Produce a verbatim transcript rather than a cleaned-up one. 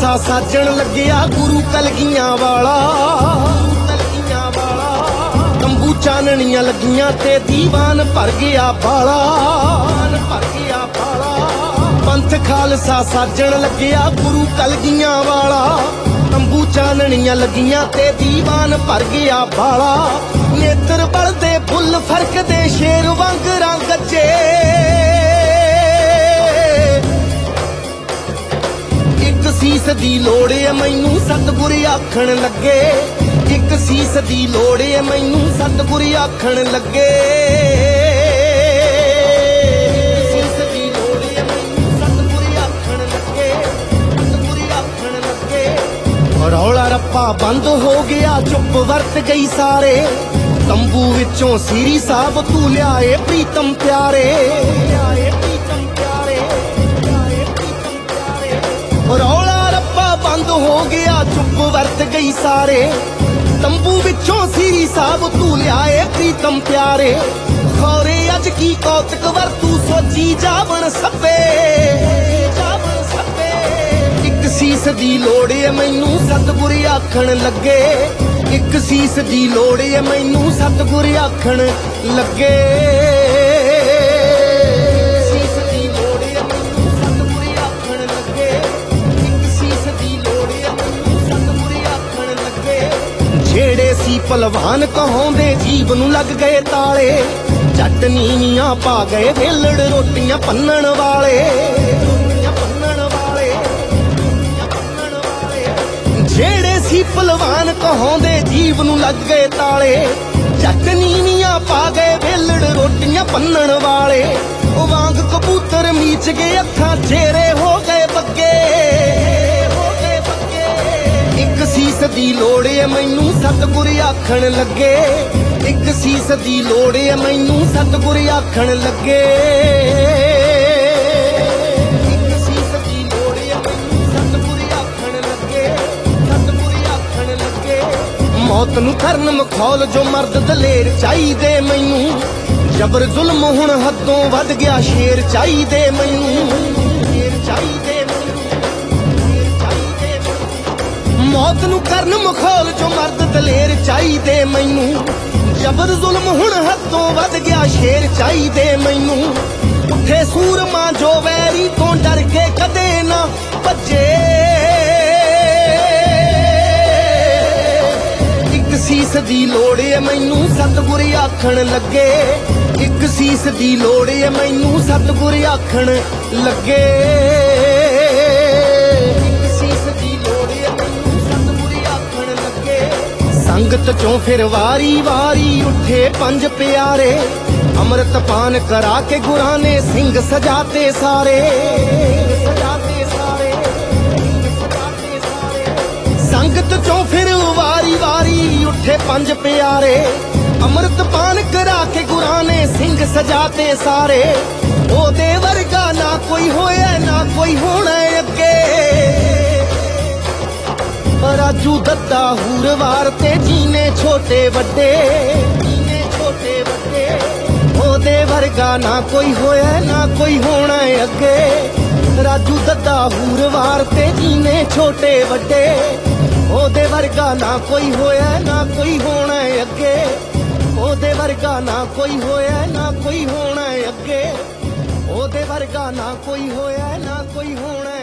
ਖਾਲਸਾ ਸਾਜਣ ਲੱਗਿਆ ਗੁਰੂ ਕਲਗੀਆਂ ਵਾਲਾ। ਕਲਗੀਆਂ ਵਾਲਾ ਤੰਬੂ ਚਾਨਣੀਆਂ ਲੱਗੀਆਂ ਤੇ ਦੀਵਾਨ ਭਰ ਗਿਆ ਬਾਲਾ। ਭਰ ਗਿਆ ਬਾਲਾ ਪੰਥ ਖਾਲਸਾ ਸਾਜਣ ਲੱਗਿਆ ਗੁਰੂ ਕਲਗੀਆਂ ਵਾਲਾ। ਤੰਬੂ ਚਾਨਣੀਆਂ ਲੱਗੀਆਂ ਤੇ ਦੀਵਾਨ ਭਰ ਗਿਆ ਬਾਲਾ। ਨੇਤਰ ਬਲਦੇ ਫੁੱਲ ਫਰਕਦੇ ਸ਼ੇਰ ਵਾਂਗਰਾਂ ਗੱਜੇ। ਇੱਕ ਸੀਸ ਦੀ ਲੋੜ ਏ ਮੈਨੂੰ ਸਤਿਗੁਰ ਆਖਣ ਲੱਗੇ। ਇੱਕ ਸੀਸ ਦੀ ਲੋੜ ਏ ਮੈਨੂੰ ਸਤਿਗੁਰ ਆਖਣ ਲੱਗੇ। ਸੀਸ ਦੀ ਲੋੜ ਏ ਮੈਨੂੰ ਸਤਿਗੁਰ ਆਖਣ ਲੱਗੇ। ਸਤਿਗੁਰ ਆਖਣ ਲੱਗੇ। ਰੌਲਾ ਰੱਪਾ ਬੰਦ ਹੋ ਗਿਆ ਚੁੱਪ ਵਰਤ ਗਈ ਸਾਰੇ। ਤੰਬੂ ਵਿੱਚੋਂ ਸੀਰੀ ਸਾਹਿਬ ਤੂੰ ਲਿਆਏ ਪ੍ਰੀਤਮ ਪਿਆਰੇ। ਲਿਆਏ ਪ੍ਰੀਤਮ ਪਿਆਰੇ। ਲਿਆਏ ਪ੍ਰੀਤਮ ਪਿਆਰੇ। ਰੌਲਾ ਰੱਪਾ ਬੰਦ ਹੋ ਗਿਆ ਚੁੱਪ ਵਰਤ ਗਈ ਸਾਰੇ। ਤੰਬੂ ਵਿੱਚੋਂ ਸੀਰੀ ਸਾਹਿਬ ਤੂੰ ਲਿਆਏ ਪ੍ਰੀਤਮ ਪਿਆਰੇ। ਖੌਰੇ ਅੱਜ ਕੀ ਕੌਤਕ ਵਰਤੂ ਸੋਚੀ ਜਾਵਣ ਸੱਪੇ। ਜਾਵਣ ਸੱਪੇ ਇੱਕ ਸੀਸ ਦੀ ਲੋੜ ਏ ਮੈਨੂੰ ਸਤਿਗੁਰ ਆਖਣ ਲੱਗੇ। ਇੱਕ ਸੀਸ ਦੀ ਲੋੜ ਏ ਮੈਨੂੰ ਸਤਿਗੁਰ ਆਖਣ ਲੱਗੇ। ਸੀਸ ਦੀ ਲੋੜ ਏ ਮੈਨੂੰ ਸਤਿਗੁਰ ਆਖਣ ਲੱਗੇ। ਇੱਕ ਸੀਸ ਦੀ ਲੋੜ ਏ ਮੈਨੂੰ ਸਤਿਗੁਰ ਆਖਣ ਲੱਗੇ। ਜਿਹੜੇ ਸੀ ਭਲਵਾਨ ਕਹਾਉਂਦੇ ਜੀਬ ਨੂੰ ਲੱਗ ਗਏ ਤਾਲੇ। ਜੱਟ ਨੀਵੀਆਂ ਪਾ ਗਏ ਵੇਲੜ ਰੋਟੀਆਂ ਭੰਨਣ ਵਾਲੇ। ਰੋਟੀਆਂ ਭੰਨਣ ਵਾਲੇ। ਭੰਨਣ ਵਾਲੇ ਜਿਹੜੇ ਸੀ ਭਲਵਾਨ ਕਹਾਉਂਦੇ ਜੀਬ ਨੂੰ ਲੱਗ ਗਏ ਤਾਲੇ। ਜੱਟ ਨੀਵੀਆਂ ਪਾ ਗਏ ਵੇਲੜ ਰੋਟੀਆਂ ਭੰਨਣ ਵਾਲੇ। ਉਹ ਵਾਂਗ ਕਬੂਤਰ ਮੀਚ ਗਏ ਅੱਖਾਂ ਚਿਹਰੇ ਹੋ ਗਏ ਬੱਗੇ। ਹੋ ਗਏ ਬੱਗੇ ਇੱਕ ਸੀਸ ਦੀ ਲੋੜ ਏ ਮੈਨੂੰ ਸਤਿਗੁਰ ਆਖਣ ਲੱਗੇ। ਇੱਕ ਸੀਸ ਦੀ ਲੋੜ ਏ ਮੈਨੂੰ ਸਤਿਗੁਰ ਆਖਣ ਲੱਗੇ। ਇੱਕ ਸੀਸ ਦੀ ਲੋੜ ਏ ਮੈਨੂੰ ਸਤਿਗੁਰ ਆਖਣ ਲੱਗੇ। ਸਤਿਗੁਰ ਆਖਣ ਲੱਗੇ। ਮੌਤ ਨੂੰ ਕਰਨ ਮਖੌਲ ਜੋ ਮਰਦ ਦਲੇਰ ਚਾਹੀਦੇ ਮੈਨੂੰ। ਜਬਰ ਜ਼ੁਲਮ ਹੁਣ ਹੱਦੋਂ ਵੱਧ ਗਿਆ ਸ਼ੇਰ ਚਾਹੀਦੇ ਮੈਨੂੰ। ਸ਼ੇਰ ਚਾਹੀਦੇ ਮੈਨੂੰ। ਸ਼ੇਰ ਚਾਹੀਦੇ ਮੈਨੂੰ। ਮੌਤ ਨੂੰ ਕਰਨ ਮਖੌਲ ਜੋ ਮਰਦ ਦਲੇਰ ਚਾਹੀਦੇ ਮੈਨੂੰ। ਜਬਰ ਜ਼ੁਲਮ ਹੁਣ ਹੱਦੋਂ ਵੱਧ ਗਿਆ ਸ਼ੇਰ ਚਾਹੀਦੇ ਮੈਨੂੰ। ਉੱਠੇ ਸੂਰਮਾ ਜੋ ਵੈਰੀ ਤੋਂ ਡਰ ਕੇ ਕਦੇ ਨਾ ਭੱਜੇ। ਇੱਕ ਸੀਸ ਦੀ ਲੋੜ ਏ ਮੈਨੂੰ ਸਤਿਗੁਰ ਆਖਣ ਲੱਗੇ। ਇੱਕ ਸੀਸ ਦੀ ਲੋੜ ਏ ਮੈਨੂੰ ਸਤਿਗੁਰ ਆਖਣ ਲੱਗੇ। ਇੱਕ ਸੀਸ ਦੀ ਲੋੜ ਏ ਮੈਨੂੰ ਸਤਿਗੁਰ ਆਖਣ ਲੱਗੇ। ਸੰਗਤ ਚੋਂ ਫਿਰ ਵਾਰੀ ਵਾਰੀ ਉੱਠੇ ਪੰਜ ਪਿਆਰੇ। ਅੰਮ੍ਰਿਤ ਪਾਨ ਕਰਾ ਕੇ ਗੁਰਾਂ ਨੇ ਸਿੰਘ ਸਜਾਤੇ ਸਾਰੇ। ਸਜਾਤੇ ਸਾਰੇ। ਸਜਾਤੇ ਸਾਰੇ ਸੰਗਤ ਚੋਂ ਫਿਰ ਵਾਰੀ ਵਾਰੀ ਉੱਠੇ ਪੰਜ ਪਿਆਰੇ। ਅੰਮ੍ਰਿਤ ਪਾਨ ਕਰਾ ਕੇ ਗੁਰਾਂ ਨੇ ਸਿੰਘ ਸਜਾਤੇ ਸਾਰੇ। ਉਹਦੇ ਵਰਗਾ ਨਾ ਕੋਈ ਹੋਇਆ ਨਾ ਕੋਈ ਹੋਣਾ ਅੱਗੇ। ਰਾਜੂ ਦੱਦਾ ਹੂਰਵਾਰ ਤੇ ਜੀਨੇ ਛੋਟੇ ਵੱਡੇ। ਜੀਨੇ ਛੋਟੇ ਵੱਡੇ ਉਹਦੇ ਵਰਗਾ ਨਾ ਕੋਈ ਹੋਇਆ ਨਾ ਕੋਈ ਹੋਣਾ ਅੱਗੇ। ਰਾਜੂ ਦੱਦਾ ਹੂਰਵਾਰ ਤੇ ਜੀਨੇ ਛੋਟੇ ਵੱਡੇ। ਉਹਦੇ ਵਰਗਾ ਨਾ ਕੋਈ ਹੋਇਆ ਨਾ ਕੋਈ ਹੋਣਾ ਅੱਗੇ। ਉਹਦੇ ਵਰਗਾ ਨਾ ਕੋਈ ਹੋਇਆ ਨਾ ਕੋਈ ਹੋਣਾ ਅੱਗੇ। ਉਹਦੇ ਵਰਗਾ ਨਾ ਕੋਈ ਹੋਇਆ ਨਾ ਕੋਈ ਹੋਣਾ